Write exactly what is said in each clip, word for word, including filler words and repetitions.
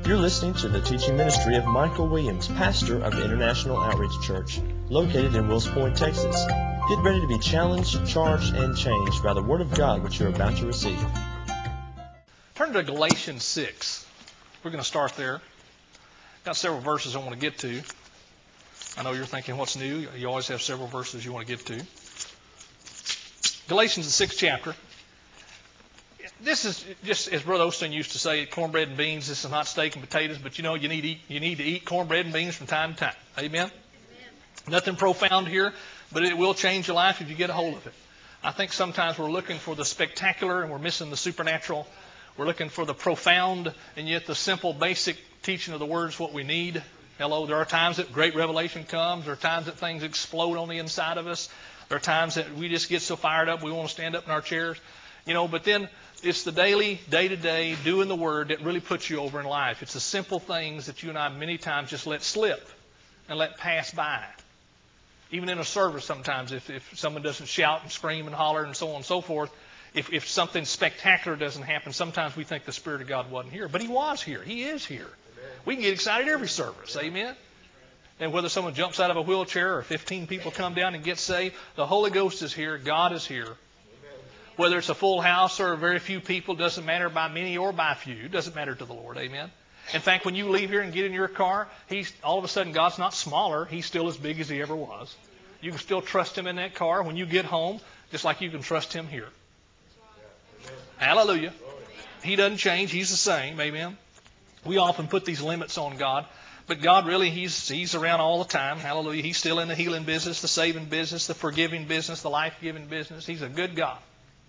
You're listening to the teaching ministry of Michael Williams, pastor of the International Outreach Church, located in Wills Point, Texas. Get ready to be challenged, charged, and changed by the Word of God which you're about to receive. Turn to Galatians six. We're going to start there. Got several verses I want to get to. I know you're thinking, what's new? You always have several verses you want to get to. Galatians, the sixth chapter. This is just, as Brother Osteen used to say, cornbread and beans. This is not steak and potatoes, but you know you need to eat, you need to eat cornbread and beans from time to time. Amen? Amen? Nothing profound here, but it will change your life if you get a hold of it. I think sometimes we're looking for the spectacular and we're missing the supernatural. We're looking for the profound, and yet the simple, basic teaching of the Word is what we need. Hello, there are times that great revelation comes. There are times that things explode on the inside of us. There are times that we just get so fired up we want to stand up in our chairs. You know, but then it's the daily, day-to-day, doing the Word that really puts you over in life. It's the simple things that you and I many times just let slip and let pass by. Even in a service sometimes, if, if someone doesn't shout and scream and holler and so on and so forth, if, if something spectacular doesn't happen, sometimes we think the Spirit of God wasn't here. But He was here. He is here. Amen. We can get excited every service. Amen? And whether someone jumps out of a wheelchair or fifteen people come down and get saved, the Holy Ghost is here. God is here. Whether it's a full house or very few people, doesn't matter by many or by few. It doesn't matter to the Lord. Amen? In fact, when you leave here and get in your car, He's all of a sudden God's not smaller. He's still as big as He ever was. You can still trust Him in that car when you get home, just like you can trust Him here. Hallelujah. He doesn't change. He's the same. Amen? We often put these limits on God. But God really, He's He's around all the time. Hallelujah. He's still in the healing business, the saving business, the forgiving business, the life-giving business. He's a good God.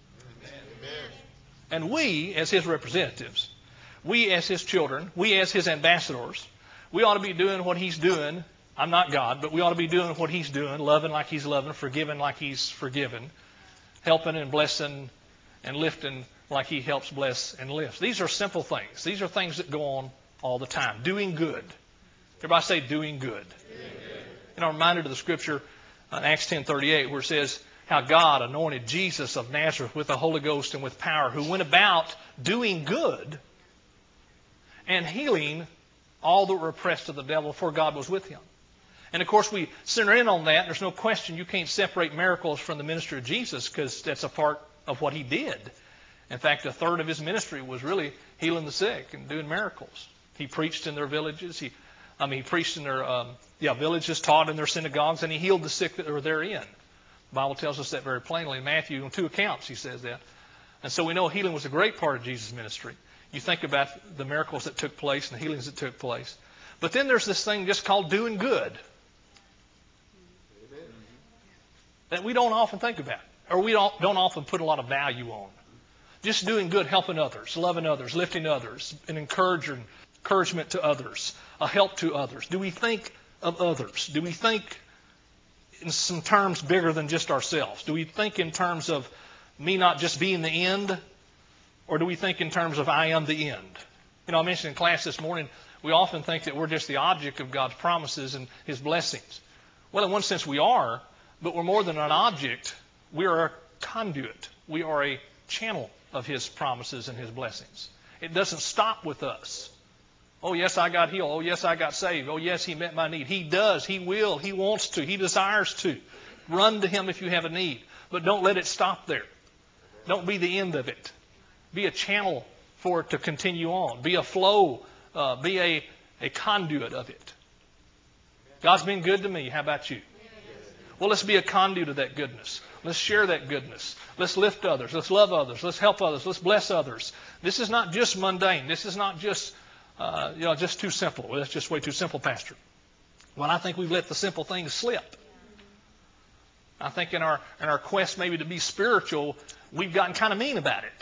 And we, as His representatives, we as His children, we as His ambassadors, we ought to be doing what He's doing. I'm not God, but we ought to be doing what He's doing, loving like He's loving, forgiving like He's forgiven, helping and blessing and lifting like He helps bless and lifts. These are simple things. These are things that go on all the time. Doing good. Everybody say doing good. Doing good. And I'm reminded of the scripture in Acts ten thirty-eight where it says, how God anointed Jesus of Nazareth with the Holy Ghost and with power, who went about doing good and healing all that were oppressed of the devil, for God was with Him. And of course we center in on that. There's no question you can't separate miracles from the ministry of Jesus, because that's a part of what He did. In fact, a third of His ministry was really healing the sick and doing miracles. He preached in their villages. He, I mean, He preached in their um, yeah, villages, taught in their synagogues, and He healed the sick that were therein. The Bible tells us that very plainly. In Matthew, on two accounts, He says that. And so we know healing was a great part of Jesus' ministry. You think about the miracles that took place and the healings that took place. But then there's this thing just called doing good that we don't often think about, or we don't, don't often put a lot of value on. Just doing good, helping others, loving others, lifting others, an encouragement, encouragement to others, a help to others. Do we think of others? Do we think in some terms bigger than just ourselves? Do we think in terms of me not just being the end, or do we think in terms of I am the end? You know, I mentioned in class this morning, we often think that we're just the object of God's promises and His blessings. Well, in one sense we are, but we're more than an object. We are a conduit. We are a channel of His promises and His blessings. It doesn't stop with us. Oh, yes, I got healed. Oh, yes, I got saved. Oh, yes, He met my need. He does. He will. He wants to. He desires to. Run to Him if you have a need. But don't let it stop there. Don't be the end of it. Be a channel for it to continue on. Be a flow. Uh, be a, a conduit of it. God's been good to me. How about you? Well, let's be a conduit of that goodness. Let's share that goodness. Let's lift others. Let's love others. Let's help others. Let's bless others. This is not just mundane. This is not just Uh, you know, just too simple. Well, that's just way too simple, Pastor. Well, I think we've let the simple things slip. I think in our in our quest maybe to be spiritual, we've gotten kind of mean about it.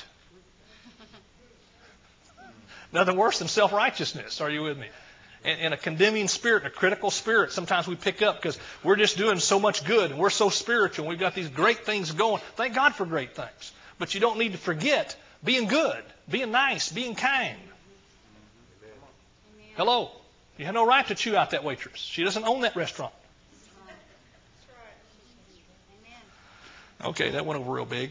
Nothing worse than self-righteousness. Are you with me? And, and a condemning spirit, and a critical spirit. Sometimes we pick up because we're just doing so much good, and we're so spiritual, and we've got these great things going. Thank God for great things. But you don't need to forget being good, being nice, being kind. Hello. You have no right to chew out that waitress. She doesn't own that restaurant. Okay, that went over real big.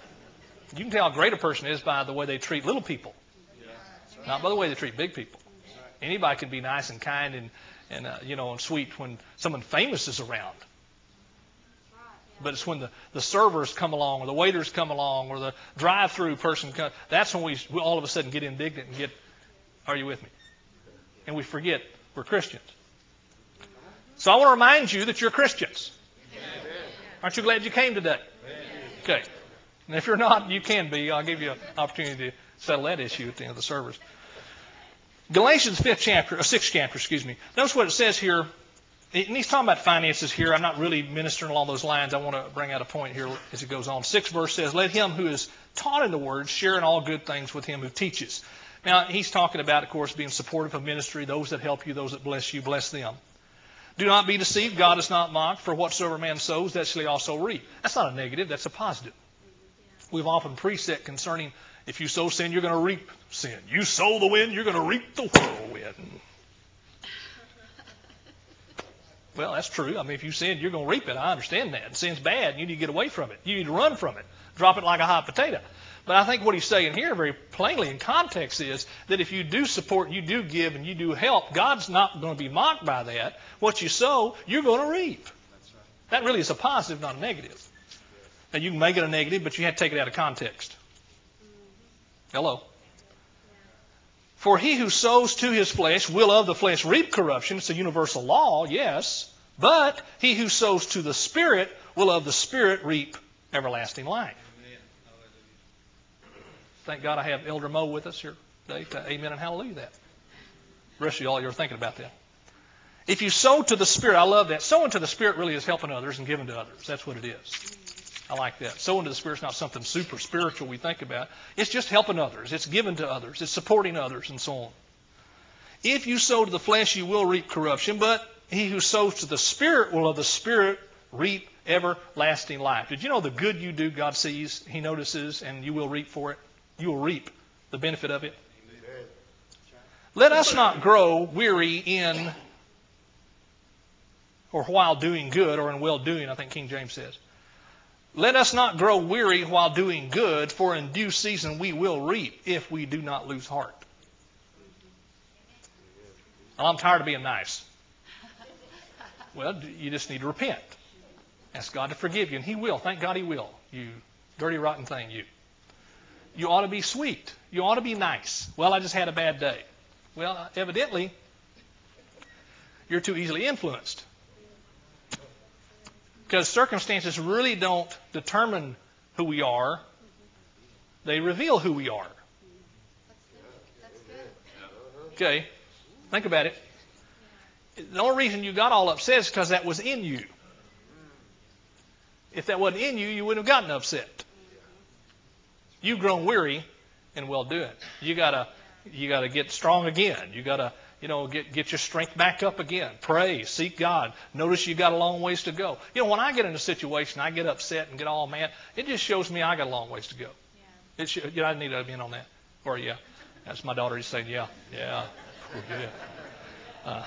You can tell how great a person is by the way they treat little people, not by the way they treat big people. Anybody can be nice and kind and, and uh, you know, and sweet when someone famous is around. But it's when the, the servers come along or the waiters come along or the drive-through person comes, that's when we, we all of a sudden get indignant and get, are you with me? And we forget we're Christians. So I want to remind you that you're Christians. Aren't you glad you came today? Okay. And if you're not, you can be. I'll give you an opportunity to settle that issue at the end of the service. Galatians fifth chapter, or sixth chapter, excuse me. Notice what it says here. And he's talking about finances here. I'm not really ministering along those lines. I want to bring out a point here as it goes on. Sixth verse says, let him who is taught in the word share in all good things with him who teaches. Now, he's talking about, of course, being supportive of ministry. Those that help you, those that bless you, bless them. Do not be deceived. God is not mocked. For whatsoever man sows, that shall he also reap. That's not a negative. That's a positive. We've often preset concerning if you sow sin, you're going to reap sin. You sow the wind, you're going to reap the whirlwind. Well, that's true. I mean, if you sin, you're going to reap it. I understand that. Sin's bad. And you need to get away from it. You need to run from it. Drop it like a hot potato. But I think what he's saying here very plainly in context is that if you do support, you do give, and you do help, God's not going to be mocked by that. What you sow, you're going to reap. That really is a positive, not a negative. Now, you can make it a negative, but you have to take it out of context. Hello. For he who sows to his flesh will of the flesh reap corruption. It's a universal law, yes. But he who sows to the Spirit will of the Spirit reap everlasting life. Thank God I have Elder Mo with us here today. To amen and hallelujah that. The rest of y'all, you're thinking about that. If you sow to the Spirit, I love that. Sowing to the Spirit really is helping others and giving to others. That's what it is. I like that. Sowing to the Spirit is not something super spiritual we think about. It's just helping others. It's giving to others. It's supporting others and so on. If you sow to the flesh, you will reap corruption, but he who sows to the Spirit will of the Spirit reap everlasting life. Did you know the good you do, God sees, He notices, and you will reap for it? You will reap the benefit of it. Amen. Let us not grow weary in or while doing good, or in well-doing, I think King James says. Let us not grow weary while doing good, for in due season we will reap if we do not lose heart. Well, I'm tired of being nice. Well, you just need to repent. Ask God to forgive you, and He will. Thank God He will. You dirty, rotten thing, you. You ought to be sweet. You ought to be nice. Well, I just had a bad day. Well, evidently, you're too easily influenced. Because circumstances really don't determine who we are. They reveal who we are. Okay, think about it. The only reason you got all upset is because that was in you. If that wasn't in you, you wouldn't have gotten upset. You've grown weary in well-doing. You gotta, you gotta get strong again. You gotta, you know, get get your strength back up again. Pray, seek God. Notice you got a long ways to go. You know, when I get in a situation, I get upset and get all mad. It just shows me I got a long ways to go. Yeah. It should, you know, I need to be in on that. Or yeah, that's my daughter. He's saying, yeah, yeah, we're good. Uh,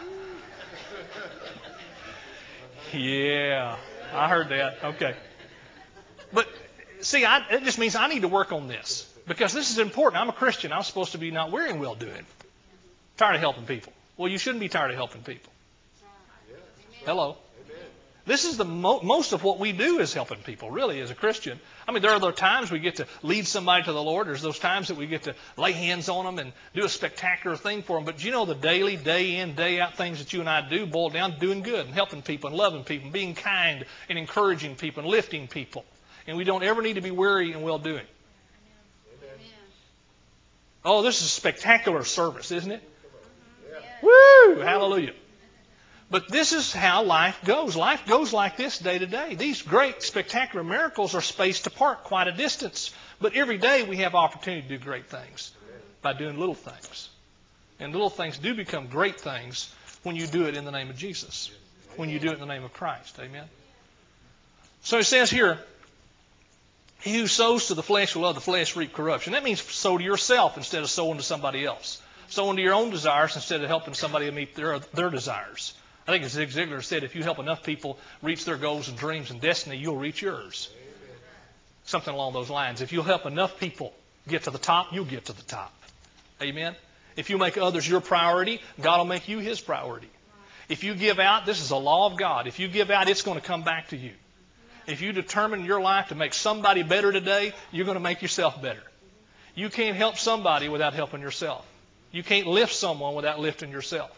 yeah, I heard that. Okay, but. See, I, it just means I need to work on this because this is important. I'm a Christian. I'm supposed to be not weary in well-doing. Tired of helping people. Well, you shouldn't be tired of helping people. Hello. This is the mo- most of what we do is helping people, really, as a Christian. I mean, there are those times we get to lead somebody to the Lord. There's those times that we get to lay hands on them and do a spectacular thing for them. But you know the daily, day in, day out things that you and I do boil down to doing good and helping people and loving people and being kind and encouraging people and lifting people. And we don't ever need to be weary in well-doing. Amen. Oh, this is a spectacular service, isn't it? Yeah. Woo! Hallelujah. But this is how life goes. Life goes like this day to day. These great, spectacular miracles are spaced apart quite a distance. But every day we have opportunity to do great things by doing little things. And little things do become great things when you do it in the name of Jesus. When you do it in the name of Christ. Amen. So it says here, he who sows to the flesh will of the flesh reap corruption. That means sow to yourself instead of sowing to somebody else. Sow into your own desires instead of helping somebody meet their, their desires. I think as Zig Ziglar said, if you help enough people reach their goals and dreams and destiny, you'll reach yours. Amen. Something along those lines. If you'll help enough people get to the top, you'll get to the top. Amen? If you make others your priority, God will make you His priority. If you give out, this is a law of God. If you give out, it's going to come back to you. If you determine your life to make somebody better today, you're going to make yourself better. You can't help somebody without helping yourself. You can't lift someone without lifting yourself.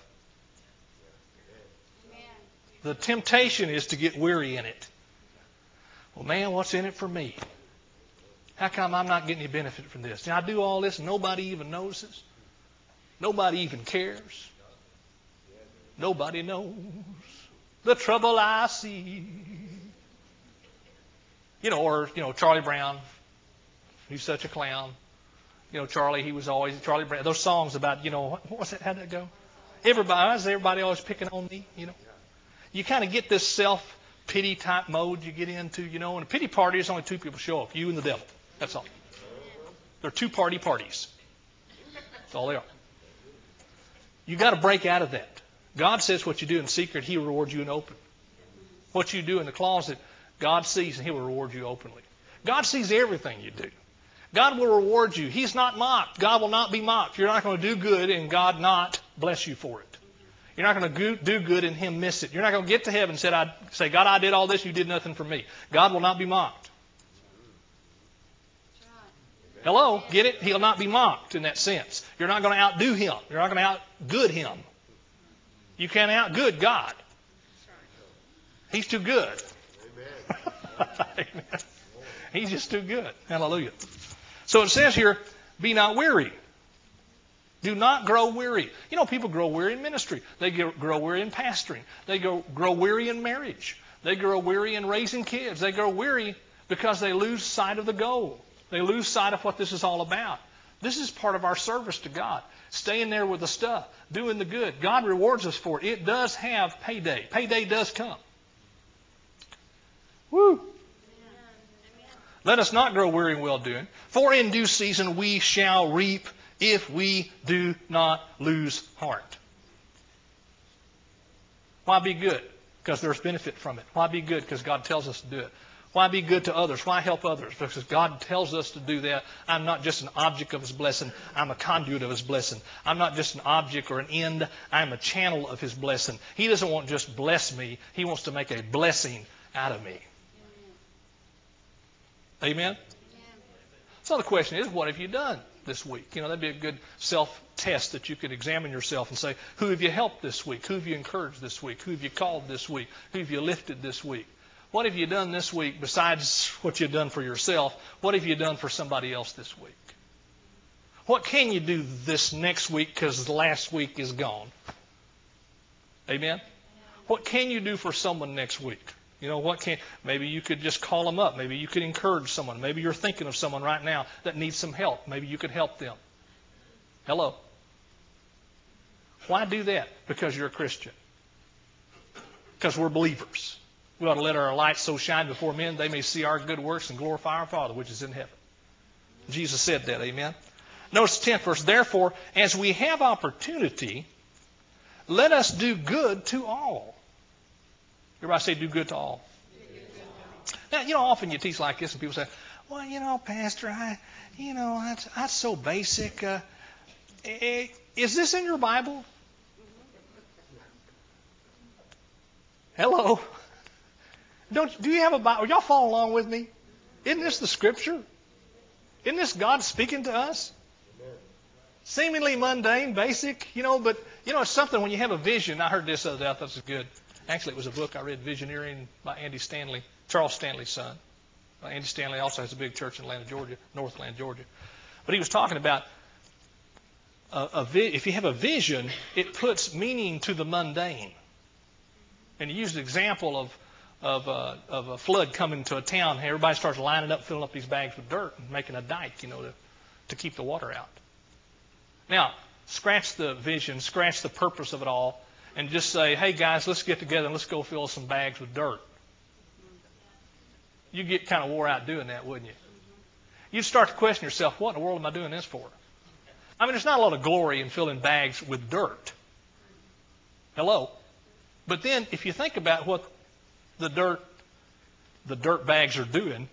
The temptation is to get weary in it. Well, man, what's in it for me? How come I'm not getting any benefit from this? I do all this and nobody even notices. Nobody even cares. Nobody knows the trouble I see. You know, or, you know, Charlie Brown. He's such a clown. You know, Charlie, he was always, Charlie Brown. Those songs about, you know, what was it? How'd that go? Everybody, why is everybody always picking on me? You know, you kind of get this self-pity type mode you get into, you know. And a pity party is only two people show up, you and the devil. That's all. They're two-party parties. That's all they are. You got to break out of that. God says what you do in secret, He will reward you in open. What you do in the closet, God sees and He will reward you openly. God sees everything you do. God will reward you. He's not mocked. God will not be mocked. You're not going to do good and God not bless you for it. You're not going to do good and Him miss it. You're not going to get to heaven and say, I, say, God, I did all this, you did nothing for me. God will not be mocked. Hello? Get it? He'll not be mocked in that sense. You're not going to outdo Him. You're not going to outgood Him. You can't outgood God. He's too good. Amen. He's just too good. Hallelujah. So it says here, be not weary. Do not grow weary. You know, people grow weary in ministry. They grow weary in pastoring. They grow, grow weary in marriage. They grow weary in raising kids. They grow weary because they lose sight of the goal. They lose sight of what this is all about. This is part of our service to God. Staying there with the stuff, doing the good. God rewards us for it. It does have payday. Payday does come. Woo! Let us not grow weary in well-doing, for in due season we shall reap if we do not lose heart. Why be good? Because there's benefit from it. Why be good? Because God tells us to do it. Why be good to others? Why help others? Because God tells us to do that. I'm not just an object of His blessing. I'm a conduit of His blessing. I'm not just an object or an end. I'm a channel of His blessing. He doesn't want to just bless me. He wants to make a blessing out of me. Amen? Amen? So the question is, what have you done this week? You know, that'd be a good self-test that you could examine yourself and say, who have you helped this week? Who have you encouraged this week? Who have you called this week? Who have you lifted this week? What have you done this week besides what you've done for yourself? What have you done for somebody else this week? What can you do this next week because the last week is gone? Amen? What can you do for someone next week? You know, what can, maybe you could just call them up. Maybe you could encourage someone. Maybe you're thinking of someone right now that needs some help. Maybe you could help them. Hello? Why do that? Because you're a Christian. Because we're believers. We ought to let our light so shine before men they may see our good works and glorify our Father which is in heaven. Jesus said that, amen? Notice the tenth verse. Therefore, as we have opportunity, let us do good to all. Everybody say, do good to all. Now, you know, often you teach like this and people say, well, you know, Pastor, I, you know, that's, that's so basic. Uh, is this in your Bible? Hello? Don't, do you have a Bible? Are y'all following along with me? Isn't this the Scripture? Isn't this God speaking to us? Seemingly mundane, basic, you know, but, you know, it's something when you have a vision. I heard this the other day. I thought this was good. Actually, it was a book I read, Visioneering by Andy Stanley, Charles Stanley's son. Uh, Andy Stanley also has a big church in Atlanta, Georgia, North Atlanta, Georgia. But he was talking about a, a vi- if you have a vision, it puts meaning to the mundane. And he used an example of of, uh, of a flood coming to a town. Everybody starts lining up, filling up these bags with dirt and making a dike, you know, to, to keep the water out. Now, scratch the vision, scratch the purpose of it all, and just say, hey, guys, let's get together and let's go fill some bags with dirt. You'd get kind of wore out doing that, wouldn't you? You'd start to question yourself, what in the world am I doing this for? I mean, there's not a lot of glory in filling bags with dirt. Hello? But then, if you think about what the dirt, the dirt bags are doing.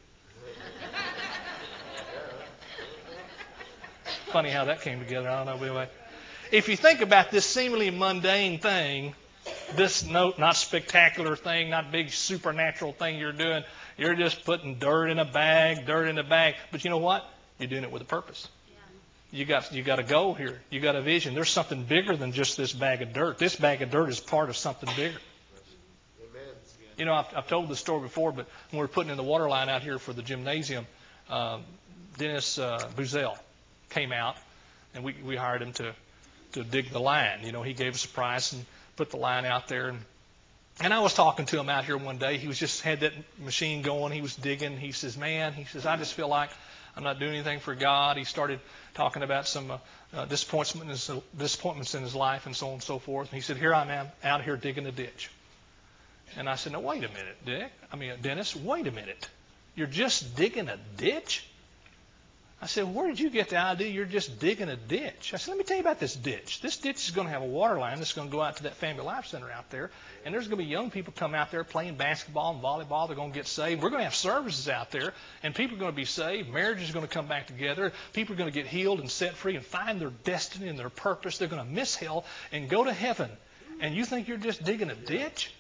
Funny how that came together. I don't know. Anyway, if you think about this seemingly mundane thing, this no, not spectacular thing, not big supernatural thing you're doing, you're just putting dirt in a bag, dirt in a bag. But you know what? You're doing it with a purpose. You got you got a goal here. You got a vision. There's something bigger than just this bag of dirt. This bag of dirt is part of something bigger. You know, I've, I've told this story before, but when we were putting in the water line out here for the gymnasium, um, Dennis uh, Buzel came out, and we, we hired him to, to dig the line. You know, he gave us a price and put the line out there. And, and I was talking to him out here one day. He was just had that machine going. He was digging. He says, man, he says, I just feel like I'm not doing anything for God. He started talking about some uh, uh, disappointments, in his, disappointments in his life and so on and so forth. And he said, here I am out here digging a ditch. And I said, no, wait a minute, Dick. I mean, Dennis, wait a minute. You're just digging a ditch? I said, where did you get the idea you're just digging a ditch? I said, let me tell you about this ditch. This ditch is going to have a water line that's going to go out to that Family Life Center out there. And there's going to be young people come out there playing basketball and volleyball. They're going to get saved. We're going to have services out there, and people are going to be saved. Marriages are going to come back together. People are going to get healed and set free and find their destiny and their purpose. They're going to miss hell and go to heaven. And you think you're just digging a ditch?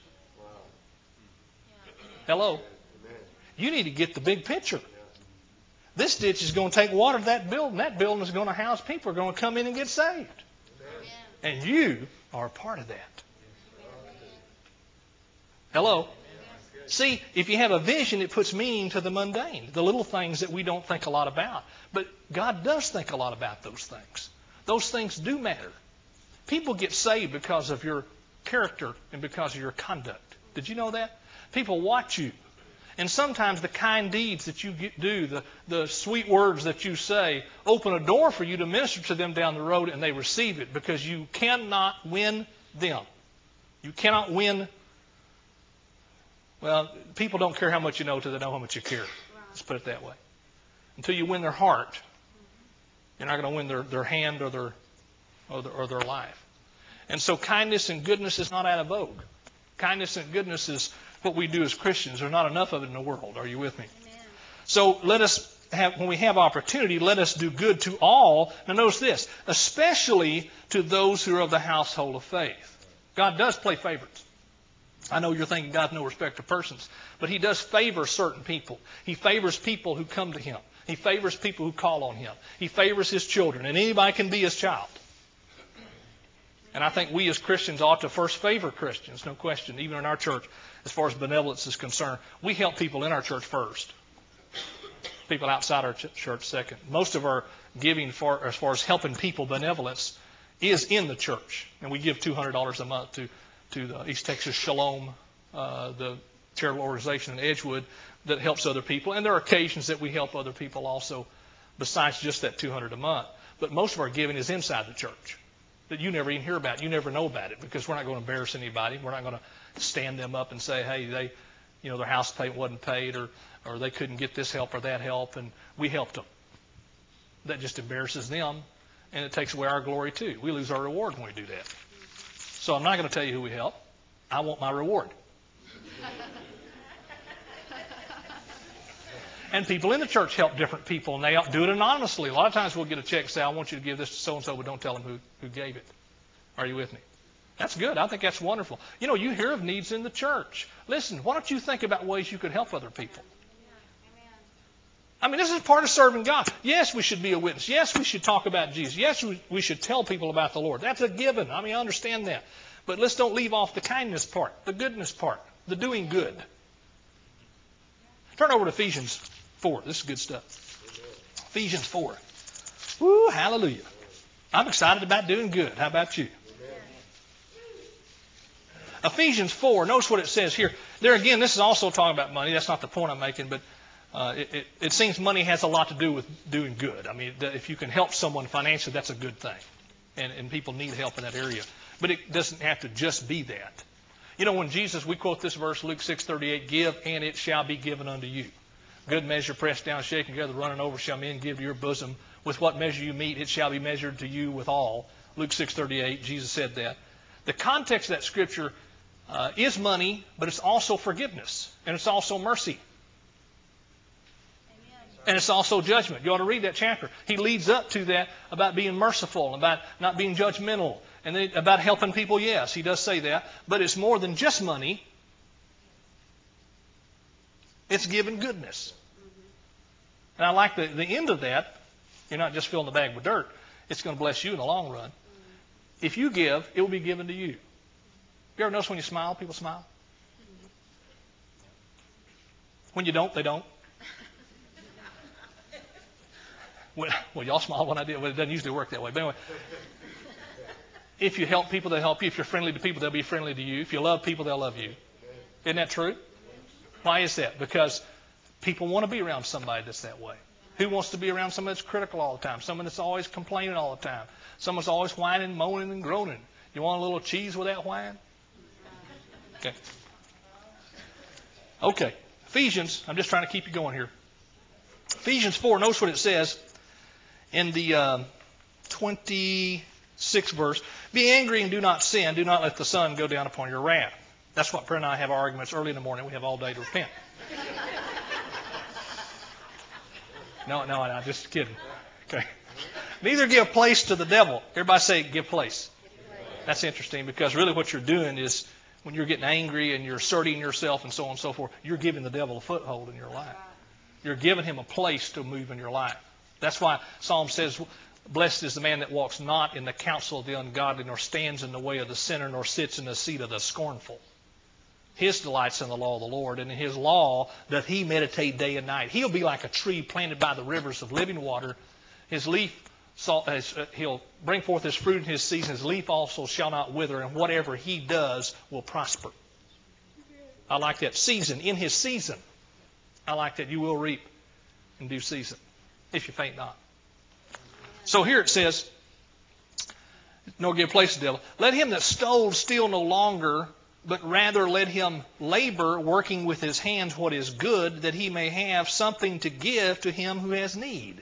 Hello? You need to get the big picture. This ditch is going to take water to that building. That building is going to house people who are going to come in and get saved. And you are a part of that. Hello? See, if you have a vision, it puts meaning to the mundane, the little things that we don't think a lot about. But God does think a lot about those things. Those things do matter. People get saved because of your character and because of your conduct. Did you know that? People watch you. And sometimes the kind deeds that you get, do, the, the sweet words that you say, open a door for you to minister to them down the road, and they receive it because you cannot win them. You cannot win. Well, people don't care how much you know till they know how much you care. Let's put it that way. Until you win their heart, you're not going to win their, their hand or their, or their or their life. And so kindness and goodness is not out of vogue. Kindness and goodness is what we do as Christians. There's not enough of it in the world. Are you with me? Amen. So let us have, when we have opportunity, let us do good to all. Now notice this, especially to those who are of the household of faith. God does play favorites. I know you're thinking God's no respect of persons, but He does favor certain people. He favors people who come to Him. He favors people who call on Him. He favors His children, and anybody can be His child. And I think we as Christians ought to first favor Christians, no question, even in our church, as far as benevolence is concerned. We help people in our church first. People outside our ch- church second. Most of our giving for, as far as helping people, benevolence, is in the church. And we give two hundred dollars a month to, to the East Texas Shalom, uh, the charitable organization in Edgewood that helps other people. And there are occasions that we help other people also besides just that two hundred dollars a month. But most of our giving is inside the church, that you never even hear about. You never know about it because we're not going to embarrass anybody. We're not going to stand them up and say, hey, they, you know, their house payment wasn't paid, or, or they couldn't get this help or that help, and we helped them. That just embarrasses them, and it takes away our glory too. We lose our reward when we do that. So I'm not going to tell you who we help. I want my reward. And people in the church help different people, and they do it anonymously. A lot of times we'll get a check and say, I want you to give this to so-and-so, but don't tell them who, who gave it. Are you with me? That's good. I think that's wonderful. You know, you hear of needs in the church. Listen, why don't you think about ways you could help other people? I mean, this is part of serving God. Yes, we should be a witness. Yes, we should talk about Jesus. Yes, we, we should tell people about the Lord. That's a given. I mean, I understand that. But let's don't leave off the kindness part, the goodness part, the doing good. Turn over to Ephesians four. This is good stuff. Ephesians four. Woo, hallelujah. I'm excited about doing good. How about you? Ephesians four, notice what it says here. There again, this is also talking about money. That's not the point I'm making, but uh, it, it, it seems money has a lot to do with doing good. I mean, if you can help someone financially, that's a good thing. And, and people need help in that area. But it doesn't have to just be that. You know, when Jesus, we quote this verse, Luke six thirty-eight, give and it shall be given unto you. Good measure, pressed down, shaken together, running over, shall men give to your bosom. With what measure you meet, it shall be measured to you withal. Luke six thirty-eight, Jesus said that. The context of that scripture uh, is money, but it's also forgiveness, and it's also mercy. And it's also judgment. You ought to read that chapter. He leads up to that about being merciful, about not being judgmental, and then about helping people. Yes, he does say that. But it's more than just money. It's giving goodness. And I like the, the end of that. You're not just filling the bag with dirt. It's going to bless you in the long run. If you give, it will be given to you. You ever notice when you smile, people smile? When you don't, they don't. Well, well, y'all smile when I did. Well, it doesn't usually work that way. But anyway, if you help people, they'll help you. If you're friendly to people, they'll be friendly to you. If you love people, they'll love you. Isn't that true? Why is that? Because people want to be around somebody that's that way. Who wants to be around someone that's critical all the time? Someone that's always complaining all the time? Someone's always whining, moaning, and groaning. You want a little cheese with that whine? Okay. Okay. Ephesians, I'm just trying to keep you going here. Ephesians four, notice what it says in the uh, twenty-sixth verse. Be angry and do not sin. Do not let the sun go down upon your wrath. That's what Prayer and I have our arguments early in the morning. We have all day to repent. No, no, I'm just kidding. Okay. Neither give place to the devil. Everybody say, give place. That's interesting because really what you're doing is when you're getting angry and you're asserting yourself and so on and so forth, you're giving the devil a foothold in your life. You're giving him a place to move in your life. That's why Psalm says, blessed is the man that walks not in the counsel of the ungodly, nor stands in the way of the sinner, nor sits in the seat of the scornful. His delight's in the law of the Lord, and in his law doth he meditate day and night. He'll be like a tree planted by the rivers of living water. His leaf, he'll bring forth his fruit in his season. His leaf also shall not wither, and whatever he does will prosper. I like that. Season, in his season. I like that. You will reap in due season, if you faint not. So here it says, nor give place to the devil. Let him that stole steal no longer, but rather let him labor, working with his hands what is good, that he may have something to give to him who has need.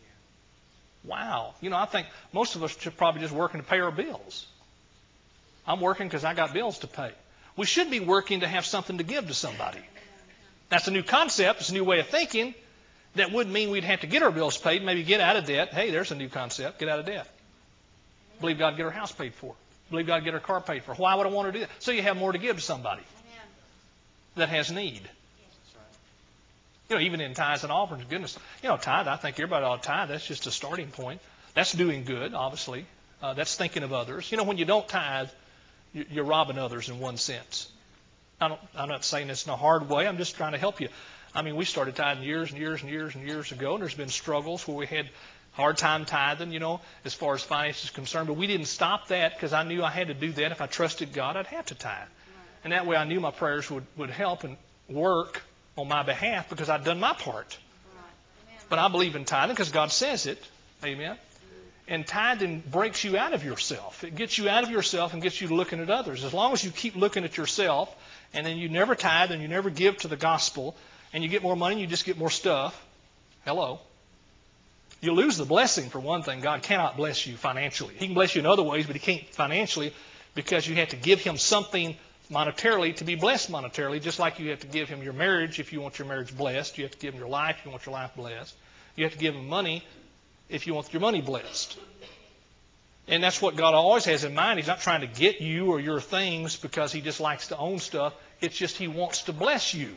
Wow. You know, I think most of us should probably just working to pay our bills. I'm working because I got bills to pay. We should be working to have something to give to somebody. That's a new concept. It's a new way of thinking. That wouldn't mean we'd have to get our bills paid, maybe get out of debt. Hey, there's a new concept. Get out of debt. Believe God get our house paid for. Believe God get our car paid for. Why would I want to do that? So you have more to give to somebody that has need. You know, even in tithes and offerings, goodness, you know, tithe, I think everybody ought to tithe. That's just a starting point. That's doing good, obviously. Uh, that's thinking of others. You know, when you don't tithe, you're robbing others in one sense. I don't, I'm not saying this in a hard way. I'm just trying to help you. I mean, we started tithing years and years and years and years ago, and there's been struggles where we had hard time tithing, you know, as far as finances is concerned. But we didn't stop that because I knew I had to do that. If I trusted God, I'd have to tithe. And that way I knew my prayers would, would help and work on my behalf because I'd done my part. But I believe in tithing because God says it. Amen. And tithing breaks you out of yourself. It gets you out of yourself and gets you looking at others. As long as you keep looking at yourself and then you never tithe and you never give to the gospel and you get more money and you just get more stuff, hello. You lose the blessing for one thing. God cannot bless you financially. He can bless you in other ways, but He can't financially because you have to give Him something monetarily to be blessed monetarily, just like you have to give Him your marriage if you want your marriage blessed. You have to give Him your life if you want your life blessed. You have to give Him money if you want your money blessed. And that's what God always has in mind. He's not trying to get you or your things because He just likes to own stuff. It's just He wants to bless you.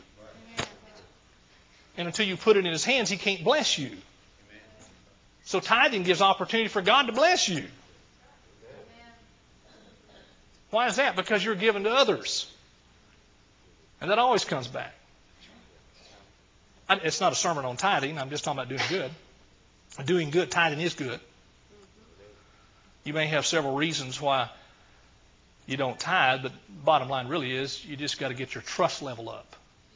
And until you put it in His hands, He can't bless you. So tithing gives opportunity for God to bless you. Why is that? Because you're giving to others. And that always comes back. It's not a sermon on tithing. I'm just talking about doing good. Doing good, tithing is good. You may have several reasons why you don't tithe, but bottom line really is you just got to get your trust level up.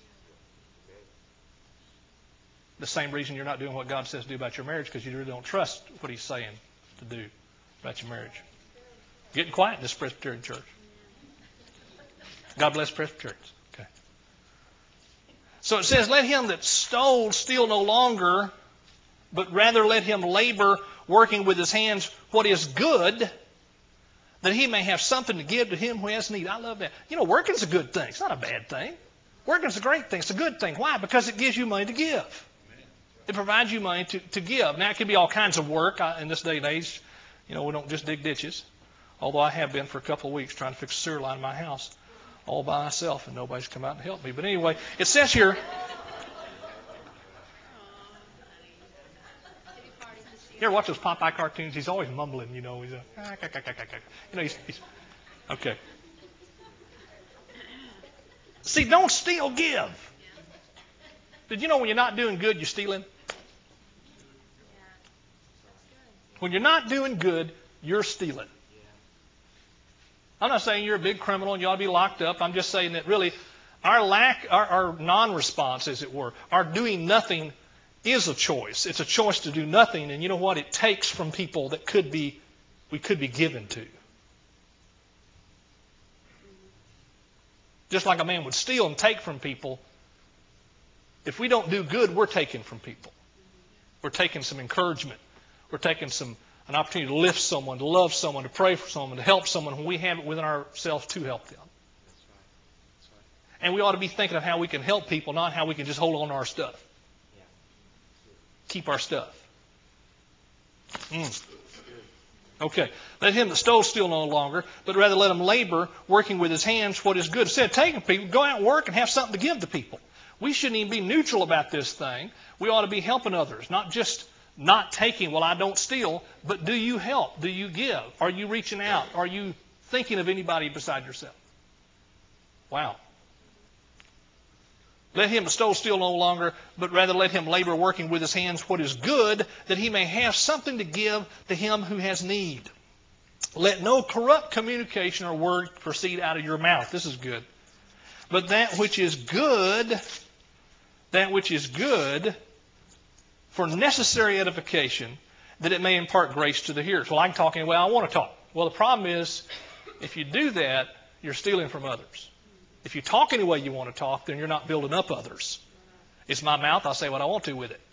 The same reason you're not doing what God says to do about your marriage because you really don't trust what He's saying to do about your marriage. Getting quiet in this Presbyterian church. God bless Presbyterians. Okay. So it says, let him that stole steal no longer, but rather let him labor, working with his hands what is good, that he may have something to give to him who has need. I love that. You know, working's a good thing. It's not a bad thing. Working's a great thing. It's a good thing. Why? Because it gives you money to give. It provides you money to, to give. Now, it can be all kinds of work. I, in this day and age, you know, we don't just dig ditches. Although I have been for a couple of weeks trying to fix a sewer line in my house all by myself, and nobody's come out and helped me. But anyway, it says here, you ever watch those Popeye cartoons? He's always mumbling, you know. He's a, you know, he's, he's okay. See, don't steal, give. Did you know when you're not doing good, you're stealing? When you're not doing good, you're stealing. I'm not saying you're a big criminal and you ought to be locked up. I'm just saying that really our lack, our, our non-response, as it were, our doing nothing is a choice. It's a choice to do nothing. And you know what? It takes from people that could be, we could be given to. Just like a man would steal and take from people, if we don't do good, we're taking from people. We're taking some encouragement. We're taking some an opportunity to lift someone, to love someone, to pray for someone, to help someone when we have it within ourselves to help them. That's right. That's right. And we ought to be thinking of how we can help people, not how we can just hold on to our stuff. Yeah. Keep our stuff. Mm. Okay. Let him that stole steal no longer, but rather let him labor, working with his hands what is good. Instead of taking people, go out and work and have something to give to people. We shouldn't even be neutral about this thing. We ought to be helping others, not just not taking, well, I don't steal, but do you help? Do you give? Are you reaching out? Are you thinking of anybody beside yourself? Wow. Let him that stole steal no longer, but rather let him labor working with his hands what is good, that he may have something to give to him who has need. Let no corrupt communication or word proceed out of your mouth. This is good. But that which is good, that which is good, for necessary edification, that it may impart grace to the hearers. Well, I'm talking, well, I want to talk. Well, the problem is, if you do that, you're stealing from others. If you talk any way you want to talk, then you're not building up others. It's my mouth, I'll say what I want to with it.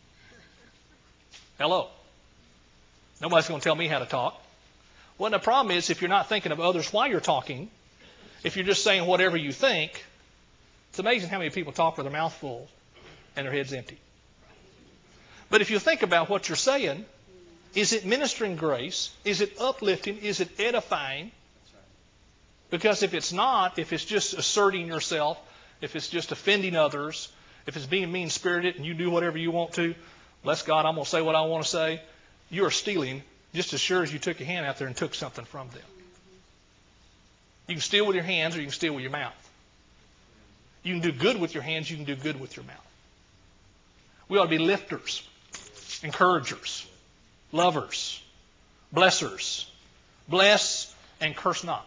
Hello. Nobody's going to tell me how to talk. Well, the problem is, if you're not thinking of others while you're talking, if you're just saying whatever you think, it's amazing how many people talk with their mouth full and their head's empty. But if you think about what you're saying, is it ministering grace? Is it uplifting? Is it edifying? Because if it's not, if it's just asserting yourself, if it's just offending others, if it's being mean-spirited and you do whatever you want to, bless God, I'm going to say what I want to say, you are stealing just as sure as you took your hand out there and took something from them. You can steal with your hands or you can steal with your mouth. You can do good with your hands, you can do good with your mouth. We ought to be lifters, encouragers, lovers, blessers. Bless and curse not.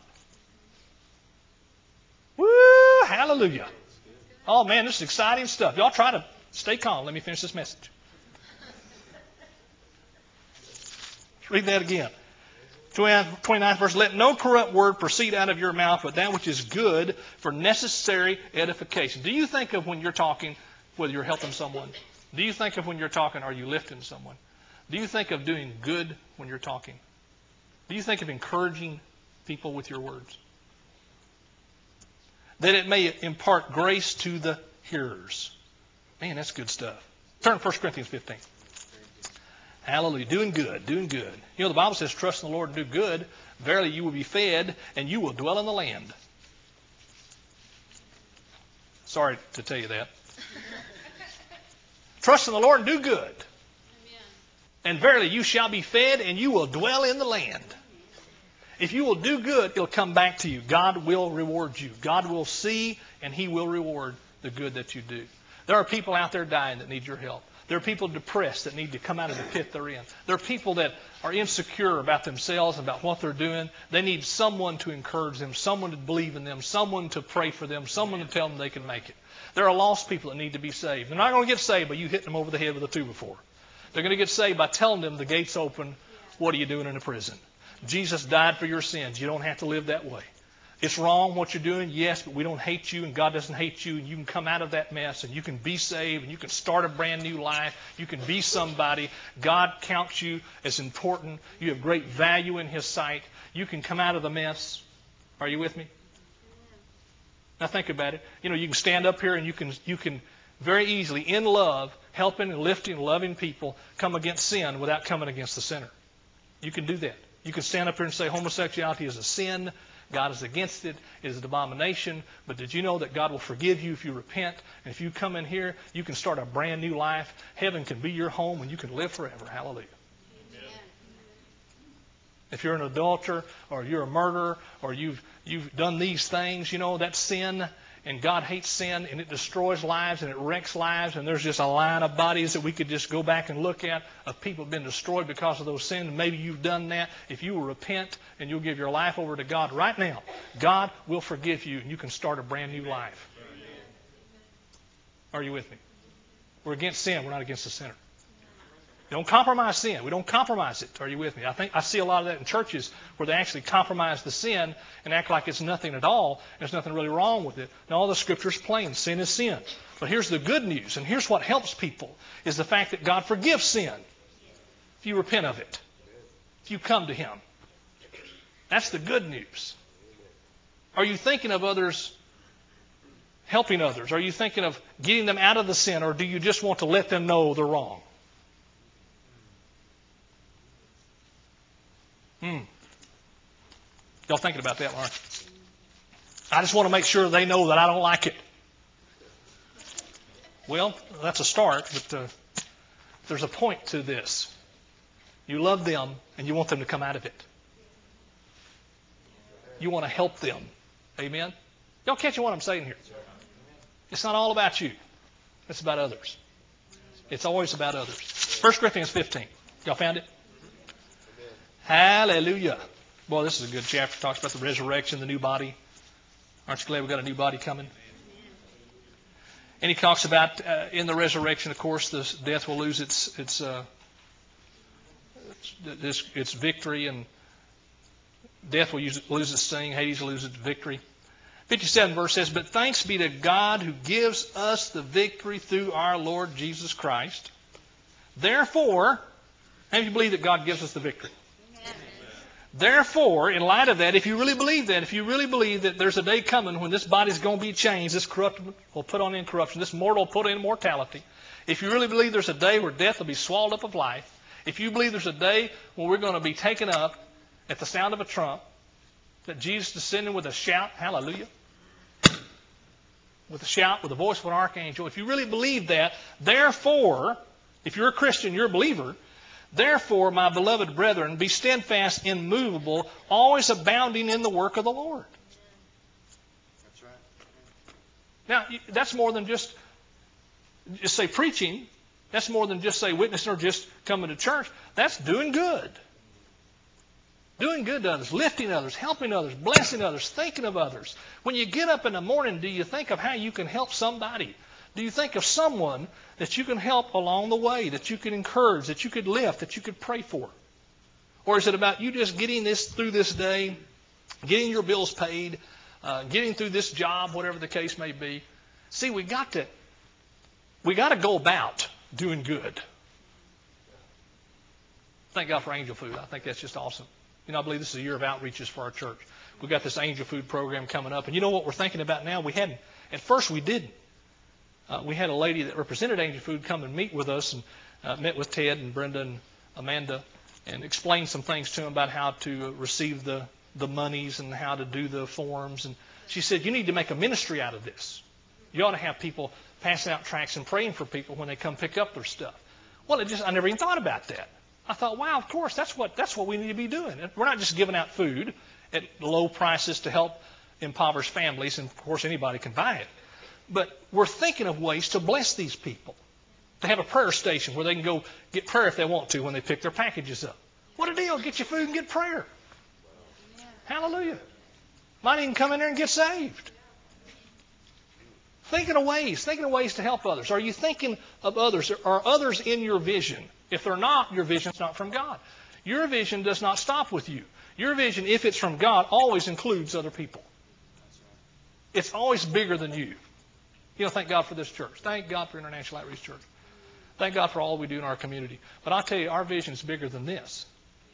Woo! Hallelujah. Oh man, this is exciting stuff. Y'all try to stay calm. Let me finish this message. Let's read that again. twenty-ninth verse. Let no corrupt word proceed out of your mouth, but that which is good for necessary edification. Do you think of when you're talking, whether you're helping someone? Do you think of when you're talking, are you lifting someone? Do you think of doing good when you're talking? Do you think of encouraging people with your words? That it may impart grace to the hearers. Man, that's good stuff. Turn to First Corinthians fifteen. Hallelujah. Doing good, doing good. You know, the Bible says, trust in the Lord and do good. Verily you will be fed, and you will dwell in the land. Sorry to tell you that. Trust in the Lord and do good. Amen. And verily you shall be fed, and you will dwell in the land. If you will do good, it'll come back to you. God will reward you. God will see, and He will reward the good that you do. There are people out there dying that need your help. There are people depressed that need to come out of the pit they're in. There are people that are insecure about themselves, about what they're doing. They need someone to encourage them, someone to believe in them, someone to pray for them, someone to tell them they can make it. There are lost people that need to be saved. They're not going to get saved by you hitting them over the head with a two before. They're going to get saved by telling them the gate's open. What are you doing in a prison? Jesus died for your sins. You don't have to live that way. It's wrong what you're doing, yes, but we don't hate you and God doesn't hate you, and you can come out of that mess and you can be saved and you can start a brand new life. You can be somebody. God counts you as important. You have great value in His sight. You can come out of the mess. Are you with me? Now think about it. You know, you can stand up here and you can you can very easily, in love, helping and lifting and loving people come against sin without coming against the sinner. You can do that. You can stand up here and say homosexuality is a sin. God is against it. It is an abomination. But did you know that God will forgive you if you repent? And if you come in here, you can start a brand new life. Heaven can be your home and you can live forever. Hallelujah. Amen. If you're an adulterer or you're a murderer or you've, you've done these things, you know, that's sin. And God hates sin, and it destroys lives, and it wrecks lives, and there's just a line of bodies that we could just go back and look at of people who have been destroyed because of those sins. Maybe you've done that. If you will repent and you'll give your life over to God right now, God will forgive you, and you can start a brand new life. Are you with me? We're against sin. We're not against the sinner. We don't compromise sin. We don't compromise it. Are you with me? I think I see a lot of that in churches where they actually compromise the sin and act like it's nothing at all. There's nothing really wrong with it. And all the Scripture's plain. Sin is sin. But here's the good news, and here's what helps people, is the fact that God forgives sin if you repent of it, if you come to Him. That's the good news. Are you thinking of others, helping others? Are you thinking of getting them out of the sin, or do you just want to let them know they're wrong? Hmm. Y'all thinking about that, aren't you? I just want to make sure they know that I don't like it. Well, that's a start, but uh, there's a point to this. You love them, and you want them to come out of it. You want to help them. Amen? Y'all catching what I'm saying here? It's not all about you. It's about others. It's always about others. First Corinthians fifteen. Y'all found it? Hallelujah. Boy, this is a good chapter. It talks about the resurrection, the new body. Aren't you glad we've got a new body coming? And he talks about uh, in the resurrection, of course, this death will lose its its uh, its, its victory, and death will use, lose its sting. Hades will lose its victory. fifty-seven verse says, "But thanks be to God who gives us the victory through our Lord Jesus Christ. Therefore," how do you believe that God gives us the victory? Therefore, in light of that, if you really believe that, if you really believe that there's a day coming when this body's going to be changed, this corruptible will put on incorruption, this mortal will put in mortality, if you really believe there's a day where death will be swallowed up of life, if you believe there's a day when we're going to be taken up at the sound of a trump, that Jesus is descending with a shout, hallelujah, with a shout, with the voice of an archangel, if you really believe that, therefore, if you're a Christian, you're a believer, therefore, my beloved brethren, be steadfast, immovable, always abounding in the work of the Lord. That's right. Now, that's more than just, just say preaching. That's more than just say witnessing or just coming to church. That's doing good. Doing good to others, lifting others, helping others, blessing others, thinking of others. When you get up in the morning, do you think of how you can help somebody? Do you think of someone that you can help along the way, that you can encourage, that you could lift, that you could pray for? Or is it about you just getting this through this day, getting your bills paid, uh, getting through this job, whatever the case may be? See, we got to we got to go about doing good. Thank God for Angel Food. I think that's just awesome. You know, I believe this is a year of outreaches for our church. We've got this Angel Food program coming up, and you know what we're thinking about now? We hadn't. At first, we didn't. Uh, we had a lady that represented Angel Food come and meet with us, and uh, met with Ted and Brenda and Amanda, and explained some things to them about how to receive the, the monies and how to do the forms. And she said, you need to make a ministry out of this. You ought to have people passing out tracts and praying for people when they come pick up their stuff. Well, it just I never even thought about that. I thought, wow, of course, that's what that's what we need to be doing. We're not just giving out food at low prices to help impoverished families, and of course anybody can buy it. But we're thinking of ways to bless these people, to have a prayer station where they can go get prayer if they want to when they pick their packages up. What a deal. Get your food and get prayer. Yeah. Hallelujah. Might even come in there and get saved. Thinking of ways, thinking of ways to help others. Are you thinking of others? Are others in your vision? If they're not, your vision's not from God. Your vision does not stop with you. Your vision, if it's from God, always includes other people. It's always bigger than you. You know, thank God for this church. Thank God for International Outreach Church. Thank God for all we do in our community. But I'll tell you, our vision is bigger than this.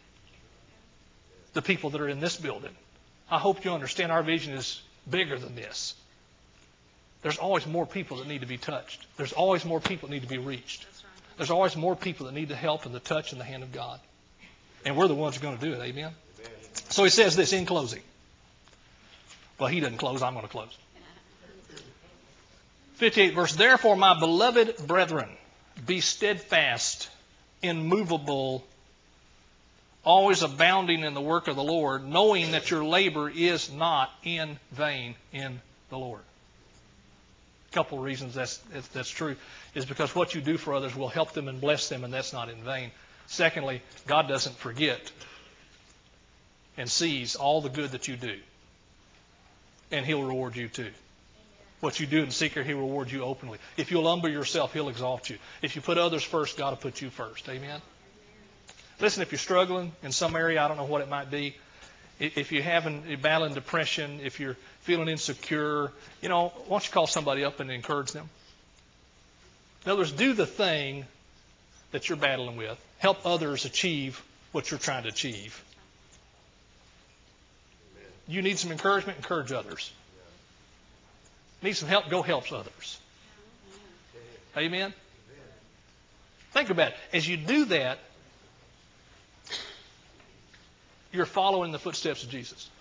The people that are in this building. I hope you understand our vision is bigger than this. there's always more people that need to be touched. There's always more people that need to be reached. There's always more people that need the help and the touch and the hand of God. And we're the ones who are going to do it. Amen? So he says this in closing. Well, he doesn't close. I'm going to close. fifty-eight verse, therefore, my beloved brethren, be steadfast, immovable, always abounding in the work of the Lord, knowing that your labor is not in vain in the Lord. A couple of reasons that's, that's true is because what you do for others will help them and bless them, and that's not in vain. Secondly, God doesn't forget and sees all the good that you do, and He'll reward you too. What you do in secret, He'll reward you openly. If you'll humble yourself, He'll exalt you. If you put others first, God will put you first. Amen? Listen, if you're struggling in some area, I don't know what it might be. If you're having, you're battling depression, if you're feeling insecure, you know, why don't you call somebody up and encourage them? In other words, do the thing that you're battling with. Help others achieve what you're trying to achieve. You need some encouragement, encourage others. Need some help, go help others. Amen? Think about it. As you do that, you're following the footsteps of Jesus.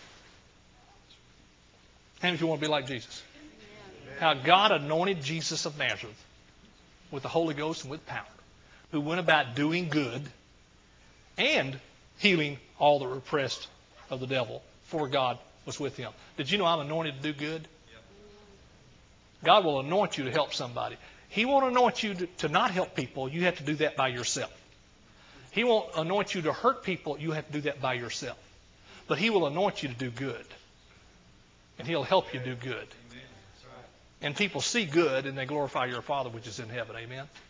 How many of you want to be like Jesus? How God anointed Jesus of Nazareth with the Holy Ghost and with power, who went about doing good and healing all that were oppressed of the devil, for God was with him. Did you know I'm anointed to do good? God will anoint you to help somebody. He won't anoint you to, to not help people. You have to do that by yourself. He won't anoint you to hurt people. You have to do that by yourself. But He will anoint you to do good. And He'll help you do good. And people see good and they glorify your Father which is in heaven. Amen?